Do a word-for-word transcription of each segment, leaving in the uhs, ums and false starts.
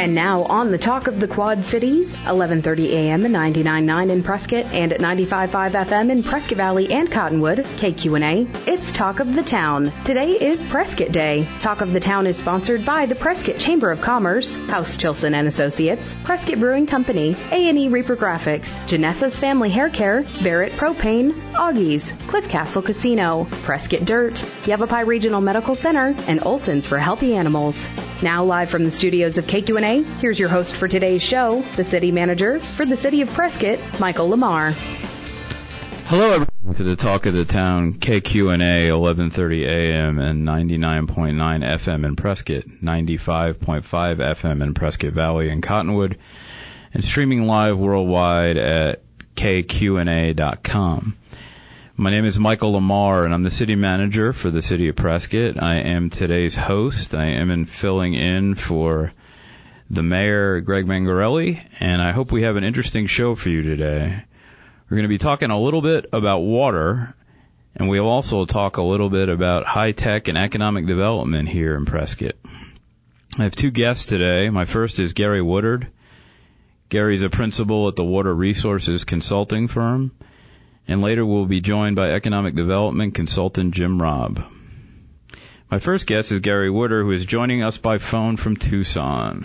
And now on the Talk of the Quad Cities, eleven thirty a.m. and ninety-nine point nine in Prescott and at ninety-five point five F M in Prescott Valley and Cottonwood, K Q N A, it's Talk of the Town. Today is Prescott Day. Talk of the Town is sponsored by the Prescott Chamber of Commerce, House Chilson and Associates, Prescott Brewing Company, A and E Reaper Graphics, Janessa's Family Hair Care, Barrett Propane, Augie's, Cliff Castle Casino, Prescott Dirt, Yavapai Regional Medical Center, and Olson's for Healthy Animals. Now live from the studios of K Q N A, here's your host for today's show, the City Manager for the City of Prescott, Michael Lamar. Hello, everyone, to the Talk of the Town, K Q N A, eleven thirty a.m. and ninety-nine point nine F M in Prescott, ninety-five point five F M in Prescott Valley and Cottonwood, and streaming live worldwide at K Q N A dot com. My name is Michael Lamar, and I'm the City Manager for the City of Prescott. I am today's host. I am in filling in for the Mayor, Greg Mangarelli, and I hope we have an interesting show for you today. We're going to be talking a little bit about water, and we'll also talk a little bit about high-tech and economic development here in Prescott. I have two guests today. My first is Gary Woodard. Gary's a principal at the Water Resources Consulting Firm, and later we'll be joined by economic development consultant Jim Robb. My first guest is Gary Woodard, who is joining us by phone from Tucson.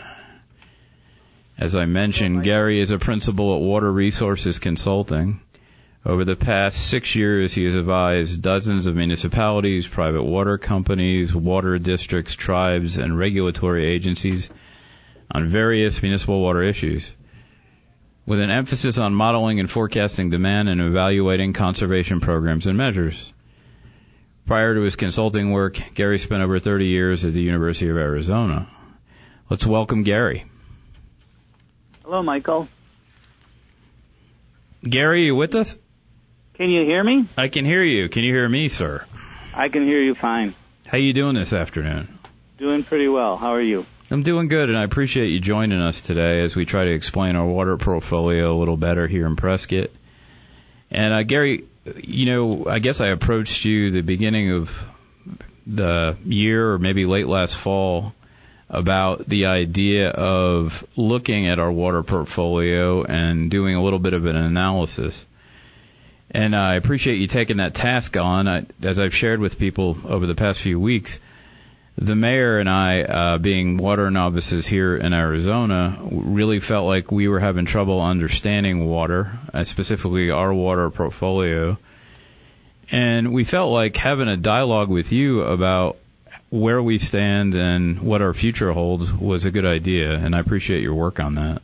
As I mentioned, Gary is a principal at Water Resources Consulting. Over the past six years, he has advised dozens of municipalities, private water companies, water districts, tribes, and regulatory agencies on various municipal water issues, with an emphasis on modeling and forecasting demand and evaluating conservation programs and measures. Prior to his consulting work, Gary spent over thirty years at the University of Arizona. Let's welcome Gary. Hello, Michael. Gary, are you with us? Can you hear me? I can hear you. Can you hear me, sir? I can hear you fine. How you doing this afternoon? Doing pretty well. How are you? I'm doing good, and I appreciate you joining us today as we try to explain our water portfolio a little better here in Prescott. And uh, Gary, you know, I guess I approached you the beginning of the year or maybe late last fall about the idea of looking at our water portfolio and doing a little bit of an analysis. And I appreciate you taking that task on. I, as I've shared with people over the past few weeks, the mayor and I, uh, being water novices here in Arizona, really felt like we were having trouble understanding water, uh, specifically our water portfolio. And we felt like having a dialogue with you about where we stand and what our future holds was a good idea, and I appreciate your work on that.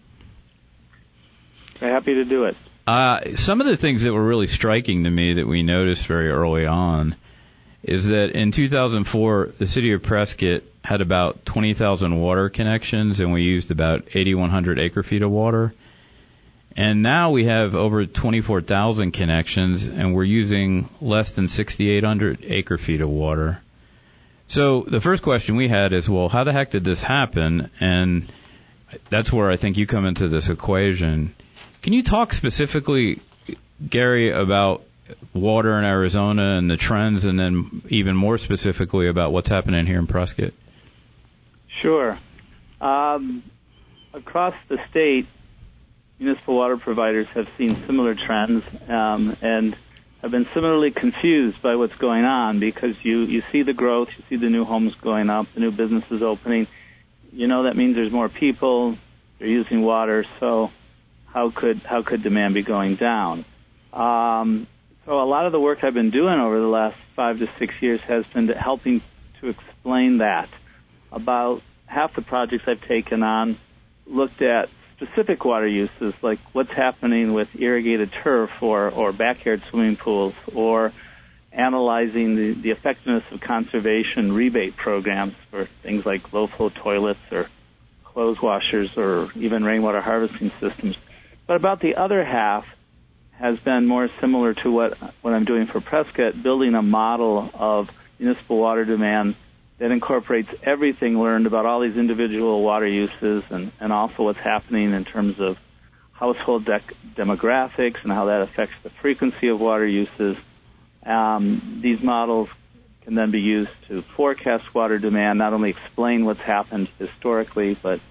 I'm happy to do it. Uh, some of the things that were really striking to me that we noticed very early on is that in two thousand four, the city of Prescott had about twenty thousand water connections, and we used about eighty-one hundred acre-feet of water. And now we have over twenty-four thousand connections, and we're using less than sixty-eight hundred acre-feet of water. So the first question we had is, well, how the heck did this happen? And that's where I think you come into this equation. Can you talk specifically, Gary, about water in Arizona and the trends, and then even more specifically about what's happening here in Prescott? Sure. Um, across the state, municipal water providers have seen similar trends um, and have been similarly confused by what's going on, because you, you see the growth, you see the new homes going up, the new businesses opening. You know that means there's more people, they're using water, so how could how could demand be going down? Um, so a lot of the work I've been doing over the last five to six years has been to helping to explain that. About half the projects I've taken on looked at specific water uses, like what's happening with irrigated turf or, or backyard swimming pools, or analyzing the, the effectiveness of conservation rebate programs for things like low-flow toilets or clothes washers or even rainwater harvesting systems. But about the other half has been more similar to what, what I'm doing for Prescott, building a model of municipal water demand that incorporates everything learned about all these individual water uses and, and also what's happening in terms of household dec- demographics and how that affects the frequency of water uses. Um, these models can then be used to forecast water demand, not only explain what's happened historically, but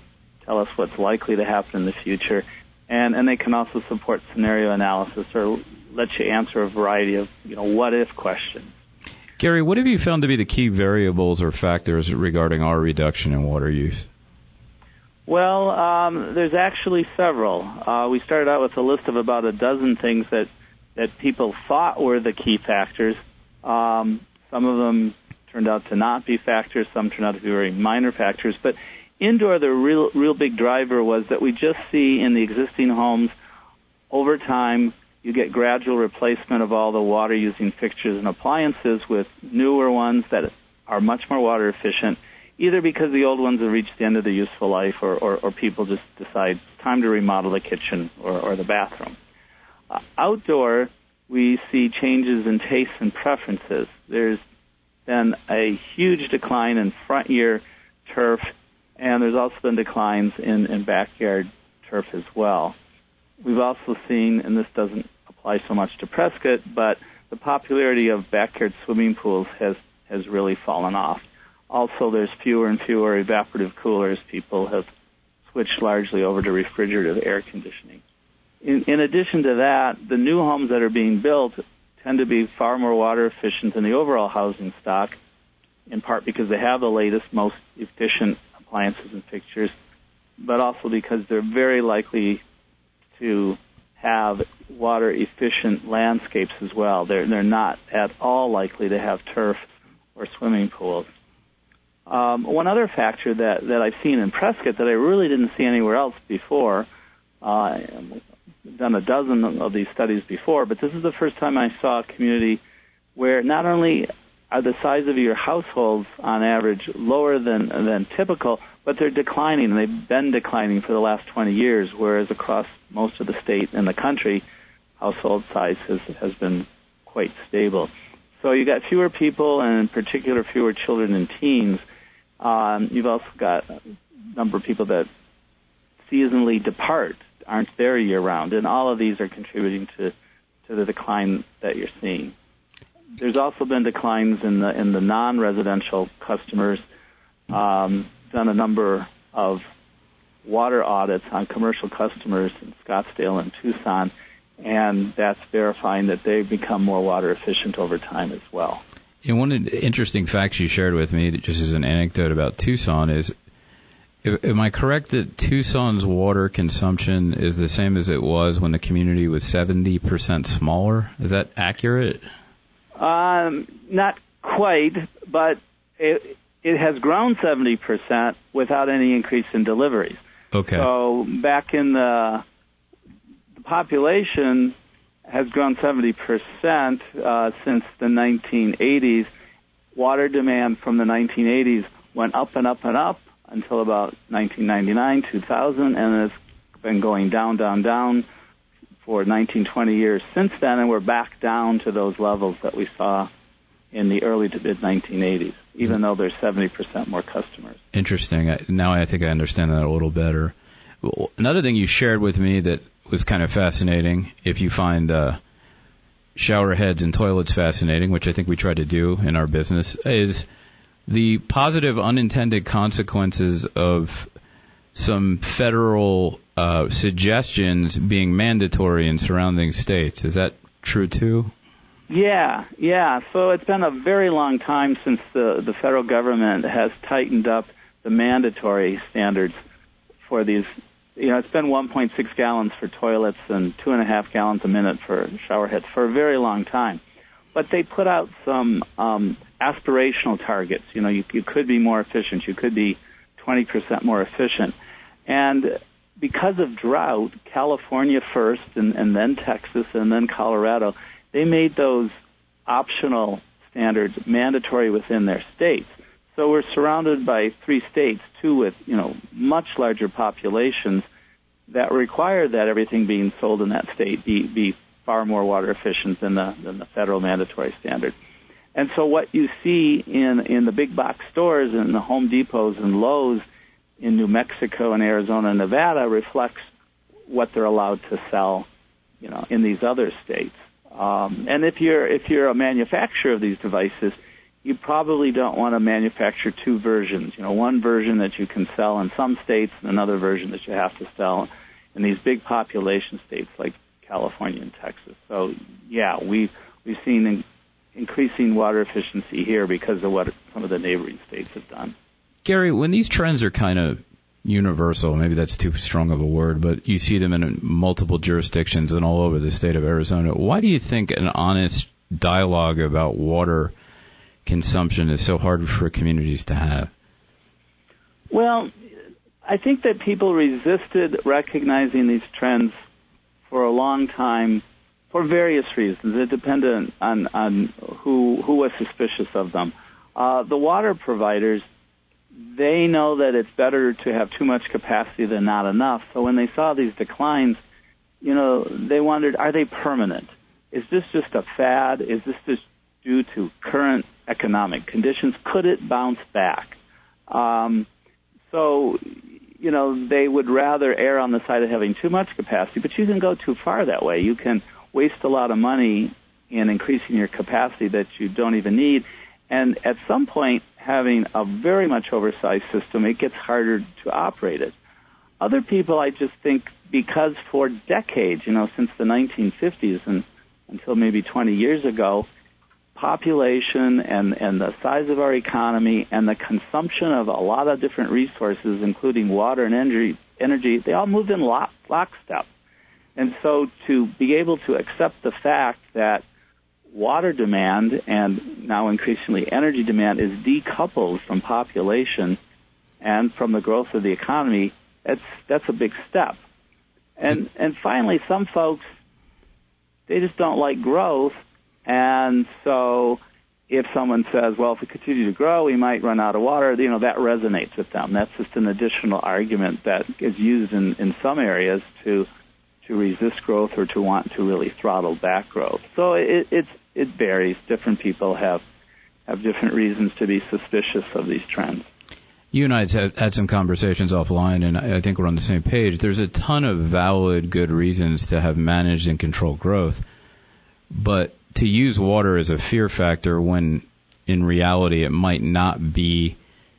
tell us what's likely to happen in the future, and, and they can also support scenario analysis or let you answer a variety of, you know, what-if questions. Gary, what have you found to be the key variables or factors regarding our reduction in water use? Well, um, there's actually several. Uh, we started out with a list of about a dozen things that, that people thought were the key factors. Um, some of them turned out to not be factors. Some turned out to be very minor factors. But indoor, the real, real big driver was that we just see in the existing homes, over time, you get gradual replacement of all the water-using fixtures and appliances with newer ones that are much more water efficient, either because the old ones have reached the end of their useful life or, or, or people just decide it's time to remodel the kitchen or, or the bathroom. Uh, outdoor, we see changes in tastes and preferences. There's been a huge decline in front-year turf, and there's also been declines in, in backyard turf as well. We've also seen, and this doesn't apply so much to Prescott, but the popularity of backyard swimming pools has, has really fallen off. Also, there's fewer and fewer evaporative coolers. People have switched largely over to refrigerative air conditioning. In, in addition to that, the new homes that are being built tend to be far more water efficient than the overall housing stock, in part because they have the latest, most efficient appliances and fixtures, but also because they're very likely to have water-efficient landscapes as well. They're, they're not at all likely to have turf or swimming pools. Um, one other factor that, that I've seen in Prescott that I really didn't see anywhere else before, uh, I've done a dozen of these studies before, but this is the first time I saw a community where not only are the size of your households on average lower than, than typical, but they're declining, and they've been declining for the last twenty years, whereas across most of the state and the country, household size has, has been quite stable. So you got fewer people, and in particular fewer children and teens. Um, you've also got a number of people that seasonally depart, aren't there year-round, and all of these are contributing to, to the decline that you're seeing. There's also been declines in the in the non-residential customers. Um, done a number of water audits on commercial customers in Scottsdale and Tucson, and that's verifying that they've become more water efficient over time as well. And one interesting fact you shared with me, just as an anecdote about Tucson, is, am I correct that Tucson's water consumption is the same as it was when the community was seventy percent smaller? Is that accurate? Um, not quite, but it, it has grown seventy percent without any increase in deliveries. Okay. So back in the, the population has grown seventy percent uh, since the nineteen eighties. Water demand from the nineteen eighties went up and up and up until about nineteen ninety-nine, two thousand, and it's been going down, down, down for nineteen, twenty years since then, and we're back down to those levels that we saw in the early to mid nineteen eighties, even mm. though there's seventy percent more customers. Interesting. I, now I think I understand that a little better. Well, another thing you shared with me that was kind of fascinating, if you find uh, shower heads and toilets fascinating, which I think we try to do in our business, is the positive unintended consequences of some federal uh, suggestions being mandatory in surrounding states. Is that true too? Yeah, yeah. So it's been a very long time since the, the federal government has tightened up the mandatory standards for these. You know, it's been one point six gallons for toilets and two and a half gallons a minute for shower heads for a very long time. But they put out some um, aspirational targets. You know, you, you could be more efficient. You could be twenty percent more efficient. And because of drought, California first, and, and then Texas, and then Colorado, they made those optional standards mandatory within their states. So we're surrounded by three states, two with, you know, much larger populations that require that everything being sold in that state be, be far more water efficient than the, than the federal mandatory standard. And so what you see in, in the big box stores and the Home Depots and Lowe's in New Mexico and Arizona and Nevada reflects what they're allowed to sell, you know, in these other states. Um, and if you're if you're a manufacturer of these devices, you probably don't want to manufacture two versions. You know, one version that you can sell in some states and another version that you have to sell in these big population states like California and Texas. So, yeah, we've, we've seen in, increasing water efficiency here because of what some of the neighboring states have done. Gary, when these trends are kind of universal, maybe that's too strong of a word, but you see them in multiple jurisdictions and all over the state of Arizona, why do you think an honest dialogue about water consumption is so hard for communities to have? Well, I think that people resisted recognizing these trends for a long time for various reasons. It depended on, on who, who was suspicious of them. Uh, the water providers, they know that it's better to have too much capacity than not enough. So when they saw these declines, you know, they wondered, are they permanent? Is this just a fad? Is this just due to current economic conditions? Could it bounce back? Um, so, you know, they would rather err on the side of having too much capacity, but you can go too far that way. You can waste a lot of money in increasing your capacity that you don't even need. And at some point, having a very much oversized system, it gets harder to operate it. Other people, I just think, because for decades, you know, since the nineteen fifties and until maybe twenty years ago, population and, and the size of our economy and the consumption of a lot of different resources, including water and energy, energy they all moved in lock, lockstep. And so to be able to accept the fact that water demand and now increasingly energy demand is decoupled from population and from the growth of the economy, that's that's a big step. And and finally, some folks, they just don't like growth, and so if someone says, well, if we continue to grow, we might run out of water, you know, that resonates with them. That's just an additional argument that is used in, in some areas to to resist growth or to want to really throttle back growth. So it, it's it varies. Different people have have different reasons to be suspicious of these trends. You and I have had some conversations offline, and I think we're on the same page. There's a ton of valid, good reasons to have managed and controlled growth, but to use water as a fear factor when in reality it might not be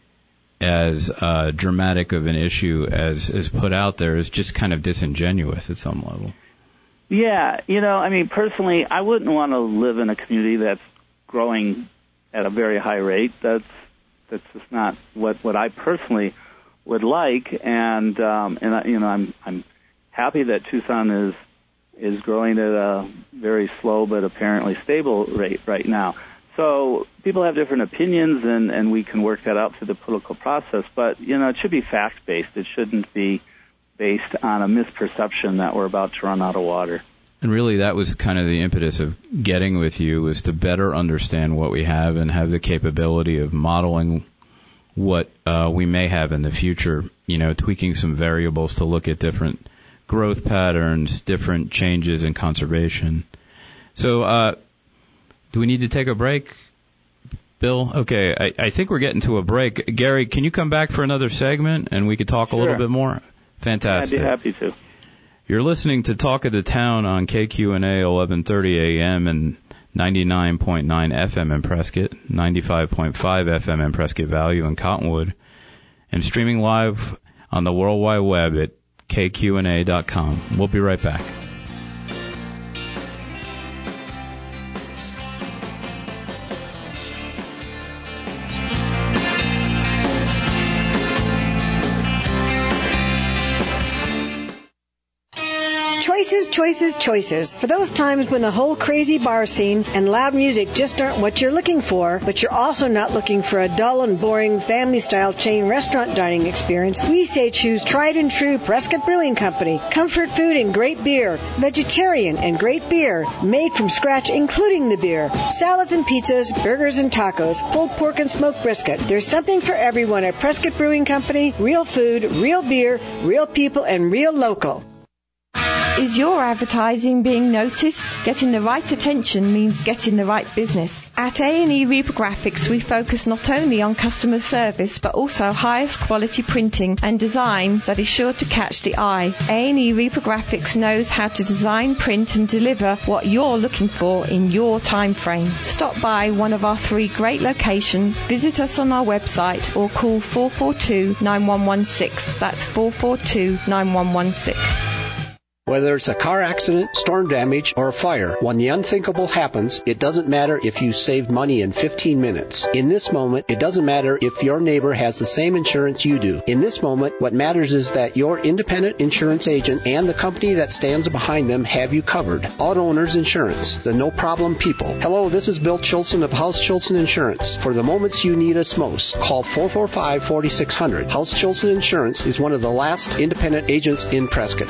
as uh, dramatic of an issue as is put out there is just kind of disingenuous at some level. Yeah, you know, I mean, personally, I wouldn't want to live in a community that's growing at a very high rate. That's that's just not what, what I personally would like. And um, and I, you know, I'm I'm happy that Tucson is is growing at a very slow but apparently stable rate right now. So people have different opinions, and, and we can work that out through the political process. But, you know, it should be fact-based. It shouldn't be based on a misperception that we're about to run out of water. And really that was kind of the impetus of getting with you, was to better understand what we have and have the capability of modeling what uh, we may have in the future, you know, tweaking some variables to look at different growth patterns, different changes in conservation. So uh, do we need to take a break, Bill? Okay, I, I think we're getting to a break. Gary, can you come back for another segment and we could talk Sure. a little bit more? Fantastic. I'd be happy to. You're listening to Talk of the Town on K Q N A eleven thirty A M and ninety-nine point nine F M in Prescott, ninety-five point five F M in Prescott Valley and Cottonwood, and streaming live on the World Wide Web at K Q N A dot com. We'll be right back. Choices, choices, choices. For those times when the whole crazy bar scene and loud music just aren't what you're looking for, but you're also not looking for a dull and boring family-style chain restaurant dining experience, we say choose tried and true Prescott Brewing Company. Comfort food and great beer. Vegetarian and great beer. Made from scratch, including the beer. Salads and pizzas, burgers and tacos, pulled pork and smoked brisket. There's something for everyone at Prescott Brewing Company. Real food, real beer, real people, and real local. Is your advertising being noticed? Getting the right attention means getting the right business. At A and E Reprographics, we focus not only on customer service, but also highest quality printing and design that is sure to catch the eye. A and E Reprographics knows how to design, print, and deliver what you're looking for in your time frame. Stop by one of our three great locations, visit us on our website, or call four four two, nine one one six. That's four four two, nine one one six. Whether it's a car accident, storm damage, or a fire, when the unthinkable happens, it doesn't matter if you saved money in fifteen minutes. In this moment, it doesn't matter if your neighbor has the same insurance you do. In this moment, what matters is that your independent insurance agent and the company that stands behind them have you covered. Auto Owners Insurance, the no-problem people. Hello, this is Bill Chilson of House Chilson Insurance. For the moments you need us most, call four four five, four six zero zero. House Chilson Insurance is one of the last independent agents in Prescott.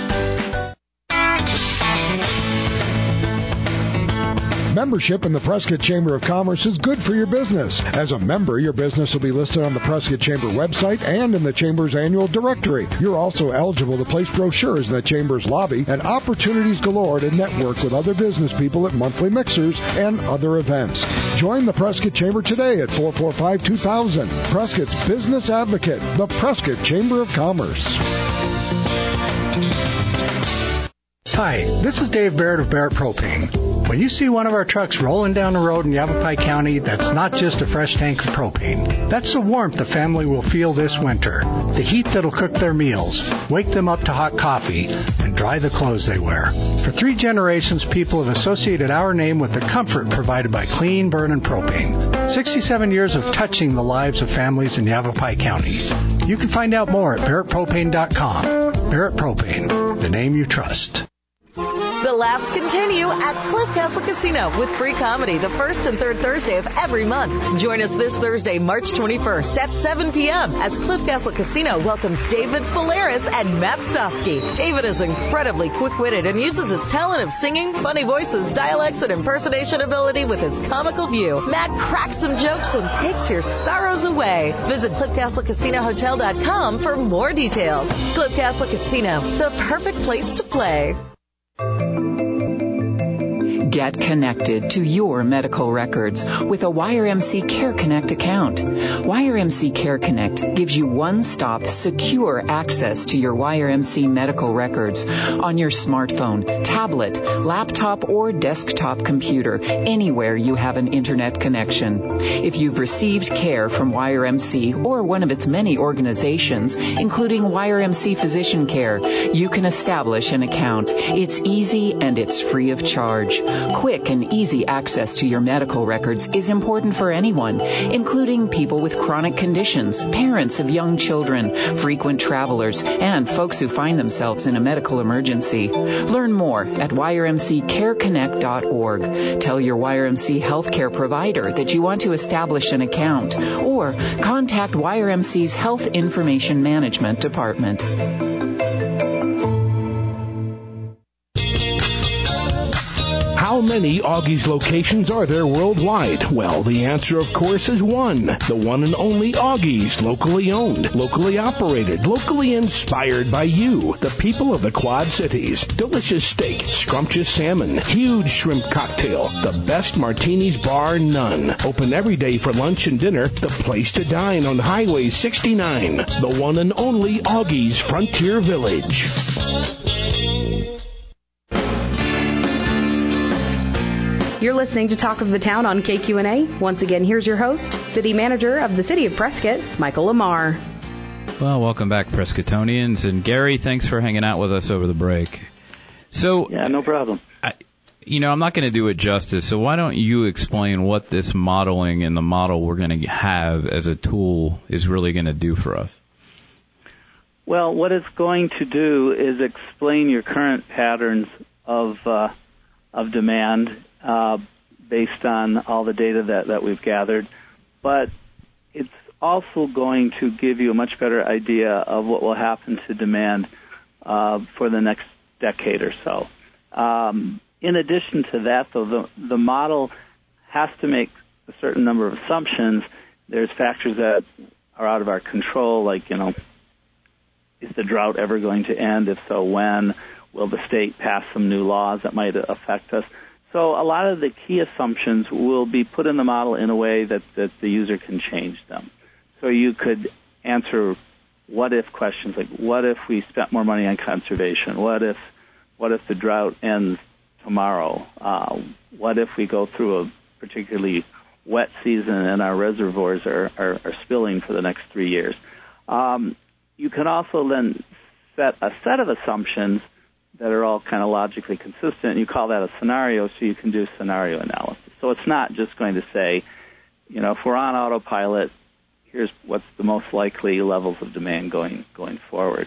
Membership in the Prescott Chamber of Commerce is good for your business. As a member, your business will be listed on the Prescott Chamber website and in the Chamber's annual directory. You're also eligible to place brochures in the Chamber's lobby and opportunities galore to network with other business people at monthly mixers and other events. Join the Prescott Chamber today at four four five, two thousand. Prescott's Business Advocate, the Prescott Chamber of Commerce. Hi, this is Dave Barrett of Barrett Propane. When you see one of our trucks rolling down the road in Yavapai County, that's not just a fresh tank of propane. That's the warmth the family will feel this winter. The heat that'll cook their meals, wake them up to hot coffee, and dry the clothes they wear. For three generations, people have associated our name with the comfort provided by clean burning propane. sixty-seven years of touching the lives of families in Yavapai County. You can find out more at barrett propane dot com. Barrett Propane, the name you trust. The laughs continue at Cliff Castle Casino with free comedy the first and third Thursday of every month. Join us this Thursday, March twenty-first at seven p.m. as Cliff Castle Casino welcomes David Spolaris and Matt Stofsky. David is incredibly quick-witted and uses his talent of singing, funny voices, dialects, and impersonation ability with his comical view. Matt cracks some jokes and takes your sorrows away. Visit cliff castle casino hotel dot com for more details. Cliff Castle Casino, the perfect place to play. Get connected to your medical records with a Y R M C Care Connect account. Y R M C Care Connect gives you one-stop, secure access to your Y R M C medical records on your smartphone, tablet, laptop, or desktop computer, anywhere you have an internet connection. If you've received care from Y R M C or one of its many organizations, including Y R M C Physician Care, you can establish an account. It's easy and it's free of charge. Quick and easy access to your medical records is important for anyone, including people with chronic conditions, parents of young children, frequent travelers, and folks who find themselves in a medical emergency. Learn more at y r m c care connect dot org. Tell your Y R M C healthcare provider that you want to establish an account, or contact Y R M C's Health Information Management Department. How many Augie's locations are there worldwide? Well, the answer, of course, is one. The one and only Augie's, locally owned, locally operated, locally inspired by you, the people of the Quad Cities. Delicious steak, scrumptious salmon, huge shrimp cocktail, the best martinis bar none. Open every day for lunch and dinner, the place to dine on Highway sixty-nine. The one and only Augie's Frontier Village. You're listening to Talk of the Town on K Q N A. Once again, here's your host, City Manager of the City of Prescott, Michael Lamar. Well, welcome back, Prescottonians. And Gary, thanks for hanging out with us over the break. So, yeah, no problem. I, you know, I'm not going to do it justice, so why don't you explain what this modeling and the model we're going to have as a tool is really going to do for us? Well, what it's going to do is explain your current patterns of uh, of demand uh, based on all the data that, that we've gathered, but it's also going to give you a much better idea of what will happen to demand uh, for the next decade or so. Um, in addition to that, though, the, the model has to make a certain number of assumptions. There's factors that are out of our control, like, you know, is the drought ever going to end? If so, when? will the state pass some new laws that might affect us? So a lot of the key assumptions will be put in the model in a way that, that the user can change them. So you could answer what-if questions like, what if we spent more money on conservation? What if what if the drought ends tomorrow? Uh, what if we go through a particularly wet season and our reservoirs are, are, are spilling for the next three years? Um, you can also then set a set of assumptions that are all kind of logically consistent. You call that a scenario, so you can do scenario analysis. So it's not just going to say, you know, if we're on autopilot, here's what's the most likely levels of demand going going forward.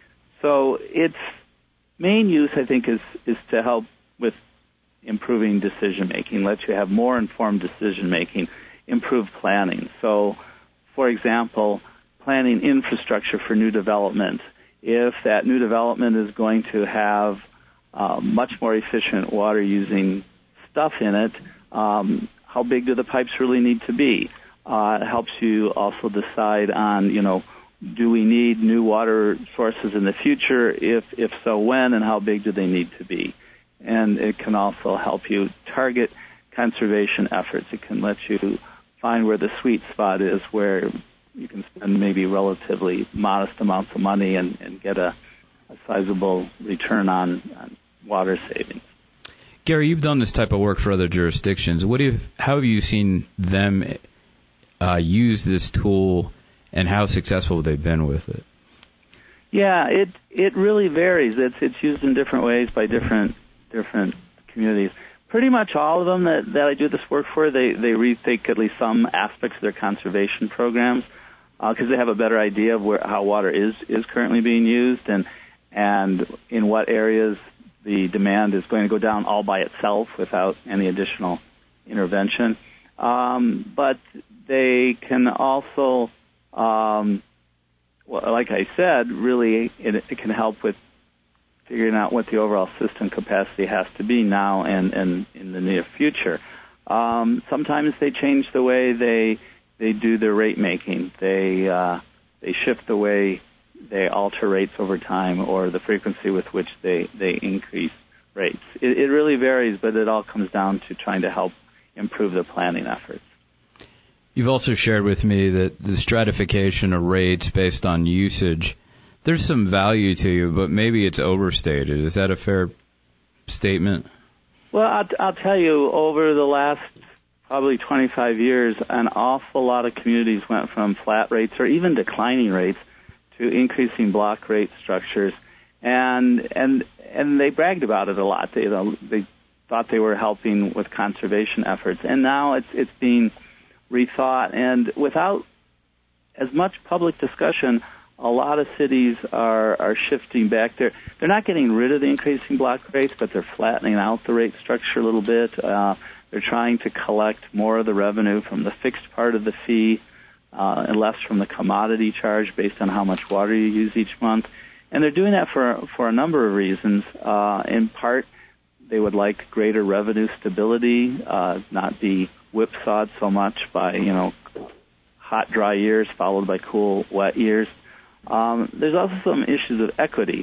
So its main use, I think, is is to help with improving decision making, let you have more informed decision making, improve planning. So, for example, planning infrastructure for new development. If that new development is going to have uh, much more efficient water using stuff in it, um, how big do the pipes really need to be? Uh, it helps you also decide on, you know, do we need new water sources in the future? If if so, when and how big do they need to be? And it can also help you target conservation efforts. It can let you find where the sweet spot is, where you can spend maybe relatively modest amounts of money and, and get a, a sizable return on, on water savings. Gary, you've done this type of work for other jurisdictions. What do you, how have you seen them uh, use this tool, and how successful they've been with it? Yeah, it it really varies. It's it's used in different ways by different different communities. Pretty much all of them that, that I do this work for, they, they rethink at least some aspects of their conservation programs because uh, they have a better idea of where, how water is, is currently being used and and in what areas the demand is going to go down all by itself without any additional intervention. Um, but they can also, um, well, like I said, really it, it can help with figuring out what the overall system capacity has to be now and, and in the near future. Um, sometimes they change the way they they do their rate making. They uh, they shift the way they alter rates over time or the frequency with which they, they increase rates. It, it really varies, but it all comes down to trying to help improve the planning efforts. You've also shared with me that the stratification of rates based on usage, there's some value to you, but maybe it's overstated. Is that a fair statement? Well, I'll, I'll tell you, over the last probably twenty-five years, an awful lot of communities went from flat rates or even declining rates to increasing block rate structures, and and and they bragged about it a lot. They you know, they thought they were helping with conservation efforts, and now it's it's being rethought, and without as much public discussion, a lot of cities are, are shifting back. They're, they're not getting rid of the increasing block rates, but they're flattening out the rate structure a little bit. Uh, they're trying to collect more of the revenue from the fixed part of the fee uh, and less from the commodity charge based on how much water you use each month. And they're doing that for, for a number of reasons. Uh, in part, they would like greater revenue stability, uh, not be whipsawed so much by, you know, hot, dry years followed by cool, wet years. Um, there's also some issues of equity.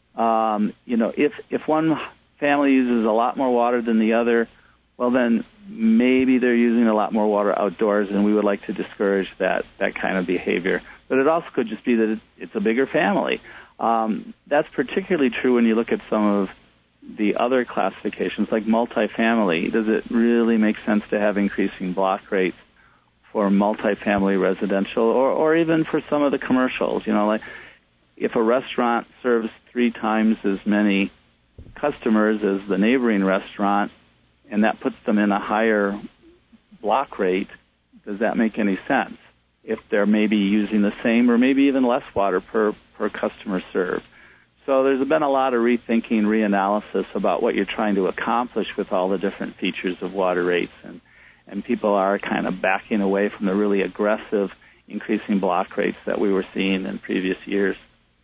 Um, you know, if if one family uses a lot more water than the other, well, then maybe they're using a lot more water outdoors, and we would like to discourage that that kind of behavior. But it also could just be that it, it's a bigger family. Um, that's particularly true when you look at some of the other classifications, like multifamily. Does it really make sense to have increasing block rates for multifamily residential, or, or even for some of the commercials? You know, like if a restaurant serves three times as many customers as the neighboring restaurant, and that puts them in a higher block rate, does that make any sense? If they're maybe using the same or maybe even less water per, per customer served. So there's been a lot of rethinking, reanalysis about what you're trying to accomplish with all the different features of water rates, and and people are kind of backing away from the really aggressive increasing block rates that we were seeing in previous years.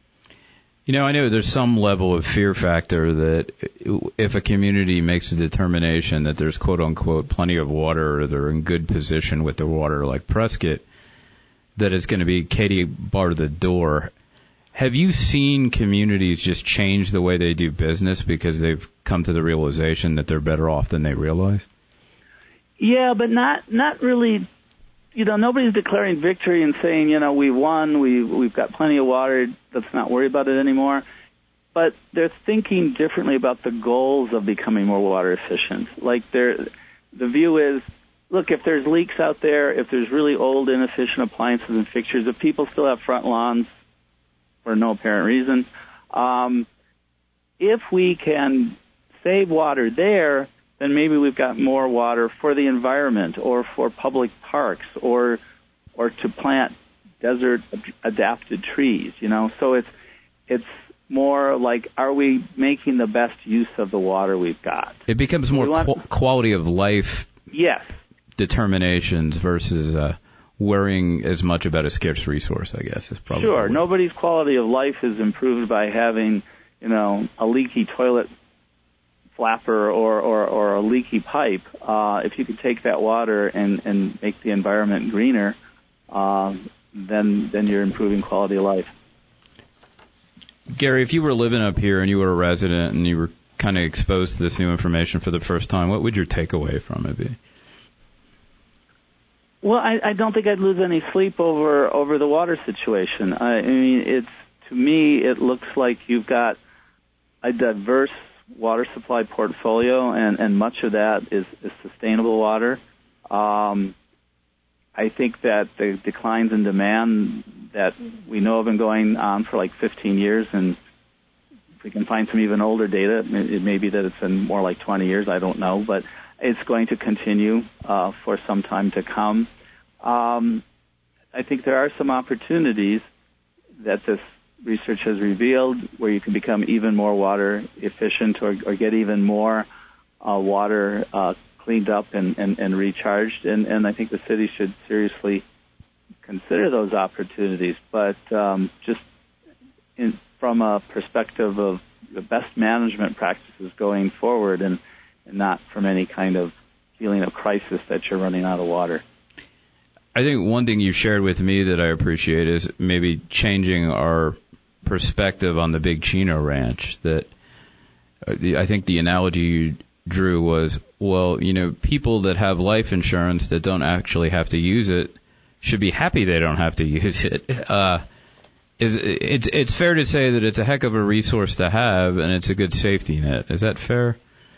You know, I know there's some level of fear factor that if a community makes a determination that there's quote-unquote plenty of water or they're in good position with the water like Prescott, that it's going to be Katie bar the door. Have you seen communities just change the way they do business because they've come to the realization that they're better off than they realized? Yeah, but not not really. You know, nobody's declaring victory and saying, you know, we won, we we've got plenty of water, let's not worry about it anymore. But they're thinking differently about the goals of becoming more water efficient. Like they're, the view is, look, if there's leaks out there, if there's really old, inefficient appliances and fixtures, if people still have front lawns for no apparent reason, um, if we can save water there, then maybe we've got more water for the environment or for public parks or or to plant desert adapted trees, you know. So it's it's more like, are we making the best use of the water we've got? It becomes more want, qu- quality of life yes. determinations versus uh, worrying as much about a scarce resource, I guess, is probably. Sure. Nobody's quality of life is improved by having, you know, a leaky toilet flapper or, or, or a leaky pipe. Uh, if you could take that water and, and make the environment greener, uh, then then you're improving quality of life. Gary, if you were living up here and you were a resident and you were kind of exposed to this new information for the first time, what would your takeaway from it be? Well, I, I don't think I'd lose any sleep over over the water situation. I, I mean, it's to me, it looks like you've got a diverse water supply portfolio, and, and much of that is, is sustainable water. Um, I think that the declines in demand that we know have been going on for like fifteen years, and if we can find some even older data, it may be that it's been more like twenty years, I don't know, but it's going to continue uh, for some time to come. Um, I think there are some opportunities that this research has revealed where you can become even more water efficient or, or get even more uh, water uh, cleaned up and, and, and recharged. And, and I think the city should seriously consider those opportunities. But um, just in, from a perspective of the best management practices going forward and, and not from any kind of feeling of crisis that you're running out of water. I think one thing you shared with me that I appreciate is maybe changing our perspective on the Big Chino Ranch. That I think the analogy you drew was, well, you know, people that have life insurance that don't actually have to use it should be happy they don't have to use it. Uh, is it's it's fair to say that it's a heck of a resource to have, and it's a good safety net. Is that fair?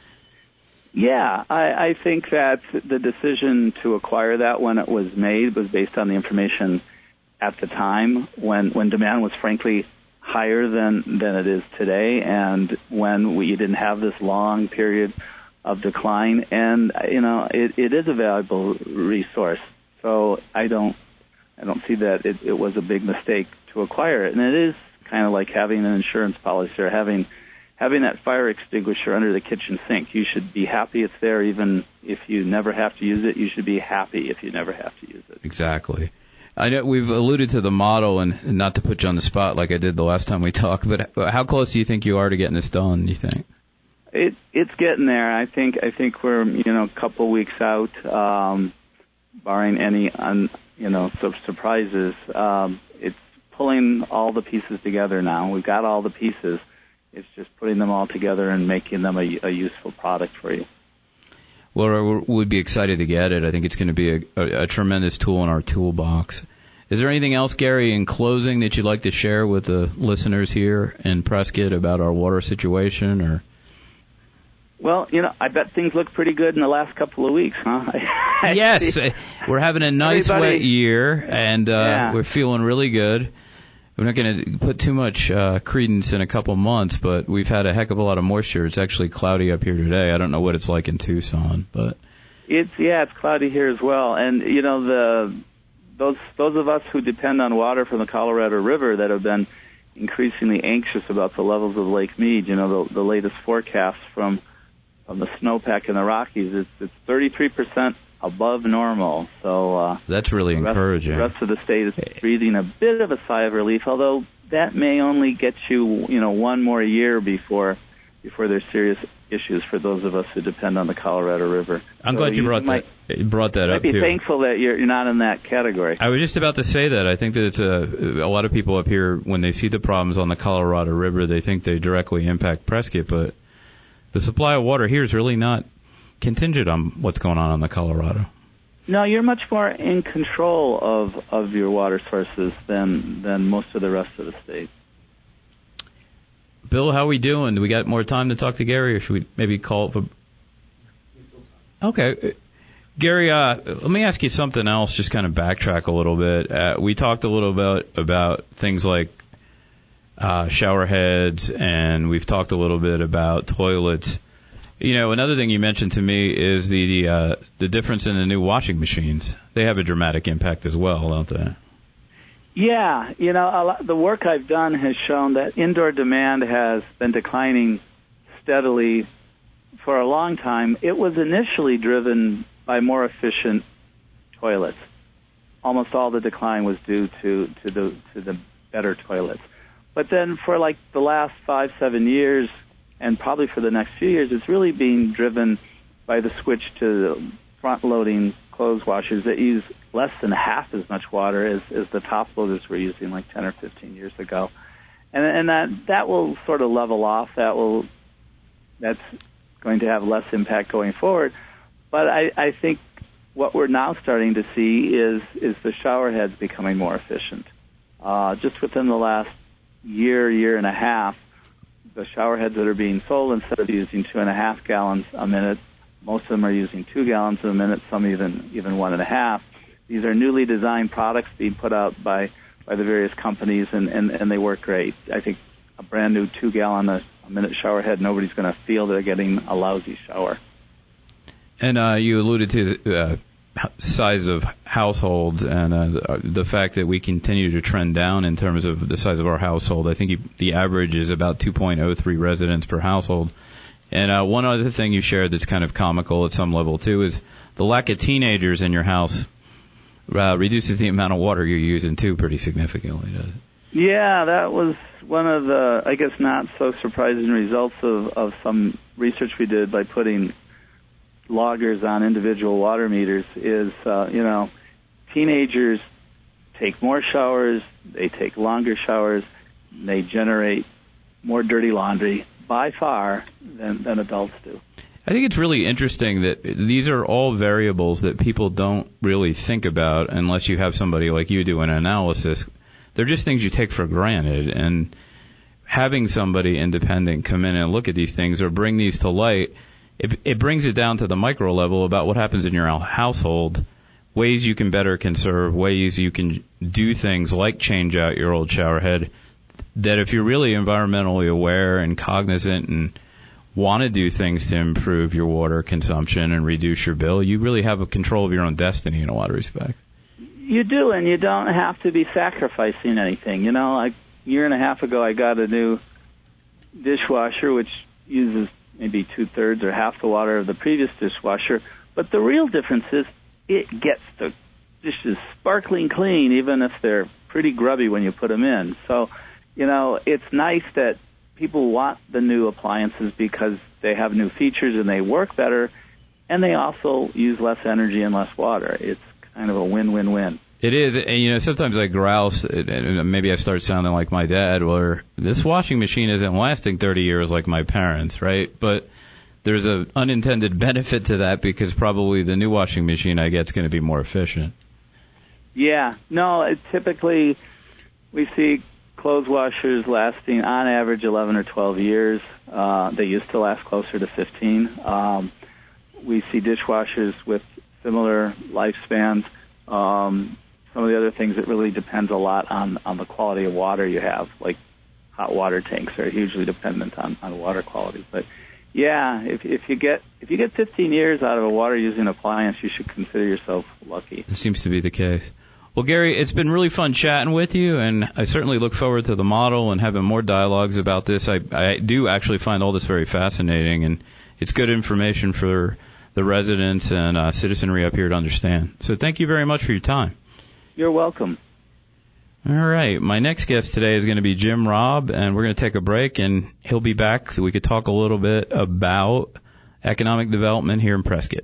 Yeah, I, I think that the decision to acquire that when it was made was based on the information at the time when, when demand was frankly higher than, than it is today, and when we didn't have this long period of decline. And, you know, it, it is a valuable resource. So I don't, I don't see that it, it was a big mistake to acquire it. And it is kind of like having an insurance policy or having having that fire extinguisher under the kitchen sink. You should be happy it's there even if you never have to use it. You should be happy if you never have to use it. Exactly. I know we've alluded to the model, and not to put you on the spot like I did the last time we talked, but how close do you think you are to getting this done, do you think? It, it's getting there. I think I think we're, you know, a couple weeks out, um, barring any, un, you know, sort of surprises. Um, it's pulling all the pieces together now. We've got all the pieces. It's just putting them all together and making them a, a useful product for you. Well, we'd be excited to get it. I think it's going to be a, a, a tremendous tool in our toolbox. Is there anything else, Gary, in closing that you'd like to share with the listeners here in Prescott about our water situation? Or Well, you know, I bet things look pretty good in the last couple of weeks, huh? Yes, we're having a nice Everybody, wet year, and uh, yeah. we're feeling really good. We're not going to put too much uh, credence in a couple months, but we've had a heck of a lot of moisture. It's actually cloudy up here today. I don't know what it's like in Tucson, but it's yeah, it's cloudy here as well. And you know, the those those of us who depend on water from the Colorado River that have been increasingly anxious about the levels of Lake Mead. You know, the, the latest forecasts from from the snowpack in the Rockies, it's it's thirty-three percent above normal. So uh, that's really the rest, encouraging. The rest of the state is breathing a bit of a sigh of relief, although that may only get you, you know, one more year before before there's serious issues for those of us who depend on the Colorado River. I'm so glad you, you brought might, that you brought that might up be too. Thankful that you're, you're not in that category. I was just about to say that. I think that it's a, a lot of people up here, when they see the problems on the Colorado River, they think they directly impact Prescott, but the supply of water here is really not contingent on what's going on on the Colorado. No, you're much more in control of, of your water sources than than most of the rest of the state. Bill, how are we doing? Do we got more time to talk to Gary, or should we maybe call up a... Okay. Gary, uh, let me ask you something else, just kind of backtrack a little bit. Uh, we talked a little bit about things like uh, shower heads, and we've talked a little bit about toilets. You know, another thing you mentioned to me is the uh, the difference in the new washing machines. They have a dramatic impact as well, don't they? Yeah, you know, a lot, the work I've done has shown that indoor demand has been declining steadily for a long time. It was initially driven by more efficient toilets. Almost all the decline was due to, to the to the better toilets. But then for like the last five, seven years, and probably for the next few years, it's really being driven by the switch to front-loading clothes washers that use less than half as much water as, as the top loaders were using like ten or fifteen years ago. And, and that, that will sort of level off. That will, that's going to have less impact going forward. But I, I think what we're now starting to see is, is the shower heads becoming more efficient. Uh, just within the last year, year and a half, the shower heads that are being sold, instead of using two and a half gallons a minute, most of them are using two gallons a minute, some even, even one and a half. These are newly designed products being put out by, by the various companies, and, and, and they work great. I think a brand new two gallon a, a minute shower head, nobody's going to feel they're getting a lousy shower. And uh, you alluded to the uh, size of households and uh, the, the fact that we continue to trend down in terms of the size of our household. I think you, the average is about two point oh three residents per household. And uh, one other thing you shared that's kind of comical at some level, too, is the lack of teenagers in your house uh, reduces the amount of water you're using, too, pretty significantly, does it? Yeah, that was one of the, I guess, not so surprising results of, of some research we did by putting loggers on individual water meters is, uh, you know, teenagers take more showers, they take longer showers, they generate more dirty laundry by far than, than adults do. I think it's really interesting that these are all variables that people don't really think about unless you have somebody like you do an analysis. They're just things you take for granted, and having somebody independent come in and look at these things or bring these to light, it, it brings it down to the micro level about what happens in your household, ways you can better conserve, ways you can do things like change out your old shower head, that if you're really environmentally aware and cognizant and want to do things to improve your water consumption and reduce your bill, you really have a control of your own destiny in a lot of respects. You do, and you don't have to be sacrificing anything. You know, like a year and a half ago, I got a new dishwasher, which uses maybe two-thirds or half the water of the previous dishwasher. But the real difference is it gets the dishes sparkling clean, even if they're pretty grubby when you put them in. So, you know, it's nice that people want the new appliances because they have new features and they work better, and they also use less energy and less water. It's kind of a win-win-win. It is, and you know, sometimes I grouse, and maybe I start sounding like my dad, where this washing machine isn't lasting thirty years like my parents, right? But there's an unintended benefit to that because probably the new washing machine I get is going to be more efficient. Yeah, no, it, typically we see clothes washers lasting on average eleven or twelve years. Uh, they used to last closer to fifteen. Um, we see dishwashers with similar lifespans. Um, some of the other things, it really depends a lot on, on the quality of water you have, like hot water tanks are hugely dependent on, on water quality. But yeah, if, if you get if you get fifteen years out of a water using appliance, you should consider yourself lucky. It seems to be the case. Well, Gary, it's been really fun chatting with you, and I certainly look forward to the model and having more dialogues about this. I, I do actually find all this very fascinating, and it's good information for the residents and uh, citizenry up here to understand. So thank you very much for your time. You're welcome. All right. My next guest today is going to be Jim Robb, and we're going to take a break, and he'll be back so we could talk a little bit about economic development here in Prescott.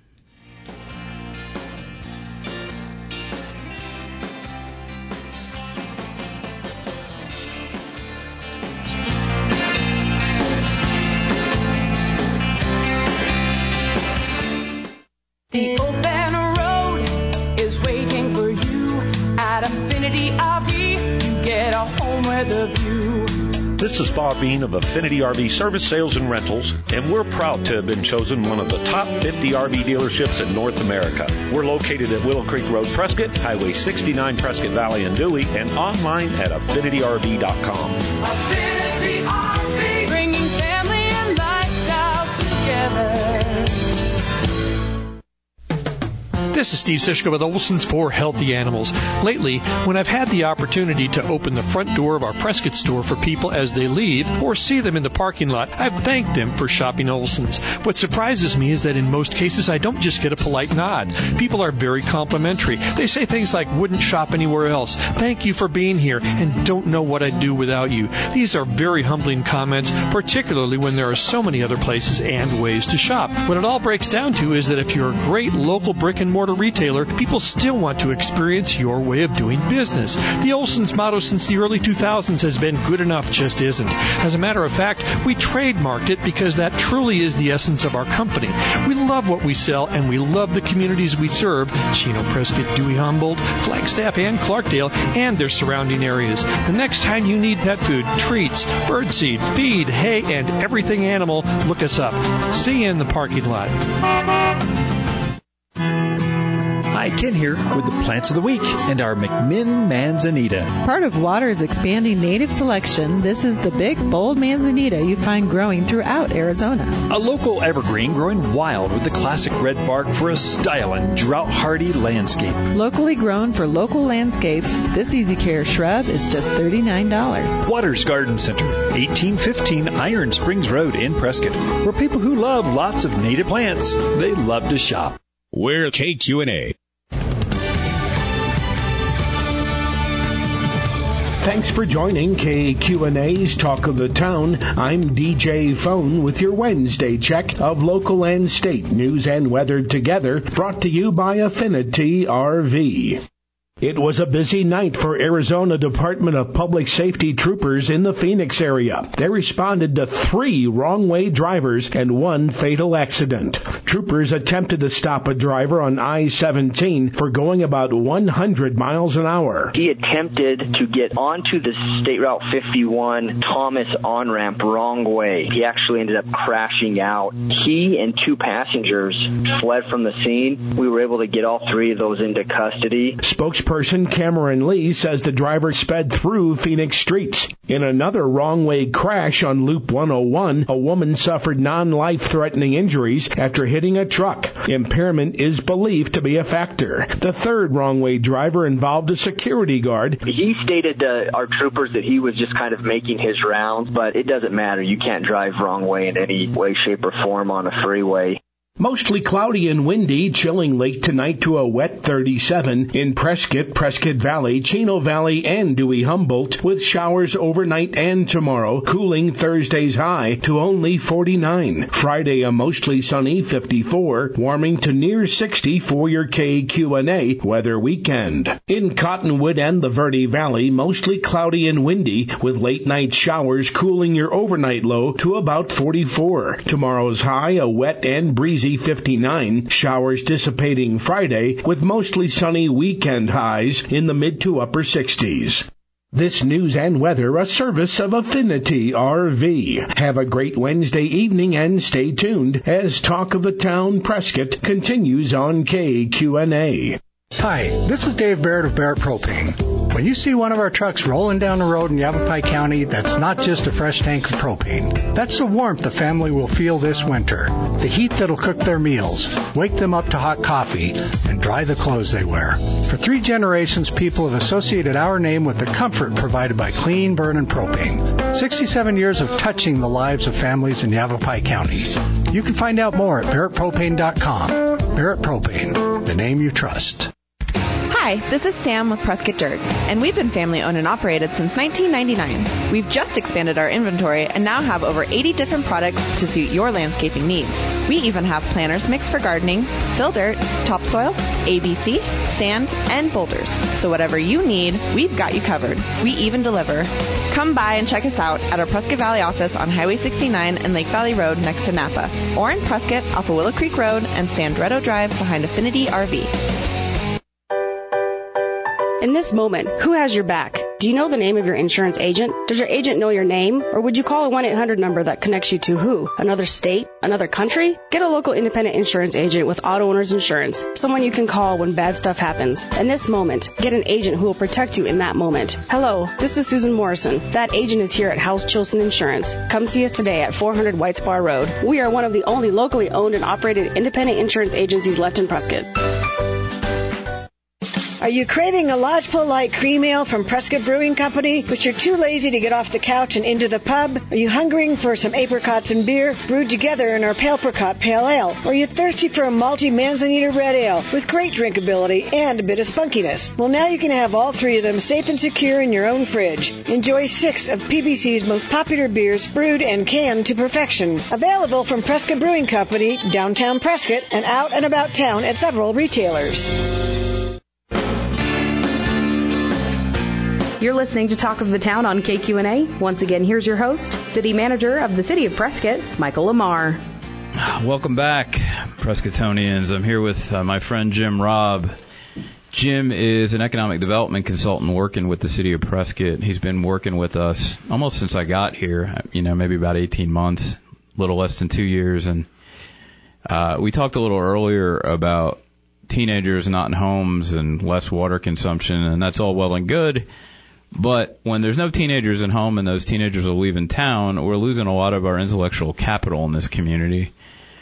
The open road is waiting for you at Affinity R V. You get a home with a view. This is Bob Bean of Affinity R V Service, Sales, and Rentals, and we're proud to have been chosen one of the top fifty R V dealerships in North America. We're located at Willow Creek Road, Prescott, Highway sixty-nine, Prescott Valley and Dewey, and online at affinity r v dot com. Affinity R V, bringing family and lifestyles together. This is Steve Sischka with Olson's for Healthy Animals. Lately, when I've had the opportunity to open the front door of our Prescott store for people as they leave or see them in the parking lot, I've thanked them for shopping Olson's. What surprises me is that in most cases, I don't just get a polite nod. People are very complimentary. They say things like, wouldn't shop anywhere else, thank you for being here, and don't know what I'd do without you. These are very humbling comments, particularly when there are so many other places and ways to shop. What it all breaks down to is that if you're a great local brick and mortar retailer, people still want to experience your way of doing business. The Olson's motto since the early two thousands has been good enough just isn't. As a matter of fact, we trademarked it because that truly is the essence of our company. We love what we sell and we love the communities we serve, Chino, Prescott, Dewey, Humboldt, Flagstaff, and Clarkdale, and their surrounding areas. The next time you need pet food, treats, birdseed, feed, hay, and everything animal, look us up. See you in the parking lot. Hi, Ken here with the Plants of the Week and our McMinn Manzanita. Part of Water's expanding native selection, this is the big, bold manzanita you find growing throughout Arizona. A local evergreen growing wild with the classic red bark for a styling, drought-hardy landscape. Locally grown for local landscapes, this easy care shrub is just thirty-nine dollars. Water's Garden Center, eighteen fifteen Iron Springs Road in Prescott, where people who love lots of native plants, they love to shop. We're K Q and A. Thanks for joining K Q and A's Talk of the Town. I'm D J Phone with your Wednesday check of local and state news and weather together, brought to you by Affinity R V. It was a busy night for Arizona Department of Public Safety troopers in the Phoenix area. They responded to three wrong-way drivers and one fatal accident. Troopers attempted to stop a driver on I seventeen for going about one hundred miles an hour. He attempted to get onto the State Route fifty-one Thomas on-ramp wrong way. He actually ended up crashing out. He and two passengers fled from the scene. We were able to get all three of those into custody. Spokesperson Cameron Lee says the driver sped through Phoenix streets. In another wrong-way crash on Loop one oh one, a woman suffered non-life-threatening injuries after hitting a truck. Impairment is believed to be a factor. The third wrong-way driver involved a security guard. He stated to our troopers that he was just kind of making his rounds, but it doesn't matter. You can't drive wrong way in any way, shape, or form on a freeway. Mostly cloudy and windy, chilling late tonight to a wet thirty-seven in Prescott, Prescott Valley, Chino Valley, and Dewey Humboldt, with showers overnight and tomorrow, cooling Thursday's high to only forty-nine. Friday, a mostly sunny fifty-four, warming to near sixty for your K Q and A weather weekend. In Cottonwood and the Verde Valley, mostly cloudy and windy, with late night showers cooling your overnight low to about forty-four. Tomorrow's high, a wet and breezy fifty-nine, showers dissipating Friday, with mostly sunny weekend highs in the mid to upper sixties. This news and weather, a service of Affinity R V. Have a great Wednesday evening and stay tuned as Talk of the Town Prescott continues on K Q and A. Hi, this is Dave Barrett of Barrett Propane. When you see one of our trucks rolling down the road in Yavapai County, that's not just a fresh tank of propane. That's the warmth the family will feel this winter. The heat that'll cook their meals, wake them up to hot coffee, and dry the clothes they wear. For three generations, people have associated our name with the comfort provided by clean burning propane. sixty-seven years of touching the lives of families in Yavapai County. You can find out more at barrett propane dot com. Barrett Propane, the name you trust. Hi, this is Sam with Prescott Dirt, and we've been family owned and operated since nineteen ninety-nine. We've just expanded our inventory and now have over eighty different products to suit your landscaping needs. We even have planters mixed for gardening, fill dirt, topsoil, A B C, sand, and boulders. So whatever you need, we've got you covered. We even deliver. Come by and check us out at our Prescott Valley office on Highway sixty-nine and Lake Valley Road next to Napa, or in Prescott off of Willow Creek Road and Sandretto Drive behind Affinity R V. In this moment, who has your back? Do you know the name of your insurance agent? Does your agent know your name? Or would you call a one eight hundred number that connects you to who? Another state? Another country? Get a local independent insurance agent with Auto Owners Insurance, someone you can call when bad stuff happens. In this moment, get an agent who will protect you in that moment. Hello, this is Susan Morrison. That agent is here at House Chilson Insurance. Come see us today at four hundred White Spar Road. We are one of the only locally owned and operated independent insurance agencies left in Prescott. Are you craving a Lodgepole Light Cream Ale from Prescott Brewing Company, but you're too lazy to get off the couch and into the pub? Are you hungering for some apricots and beer brewed together in our Pale-Pricot Pale Ale? Or are you thirsty for a malty Manzanita Red Ale with great drinkability and a bit of spunkiness? Well, now you can have all three of them safe and secure in your own fridge. Enjoy six of P B C's most popular beers brewed and canned to perfection. Available from Prescott Brewing Company, downtown Prescott, and out and about town at several retailers. You're listening to Talk of the Town on K Q N A. Once again, here's your host, City Manager of the City of Prescott, Michael Lamar. Welcome back, Prescottonians. I'm here with uh, my friend Jim Robb. Jim is an economic development consultant working with the City of Prescott. He's been working with us almost since I got here, you know, maybe about eighteen months, a little less than two years. And uh, we talked a little earlier about teenagers not in homes and less water consumption, and that's all well and good. But when there's no teenagers at home and those teenagers are leaving town, we're losing a lot of our intellectual capital in this community.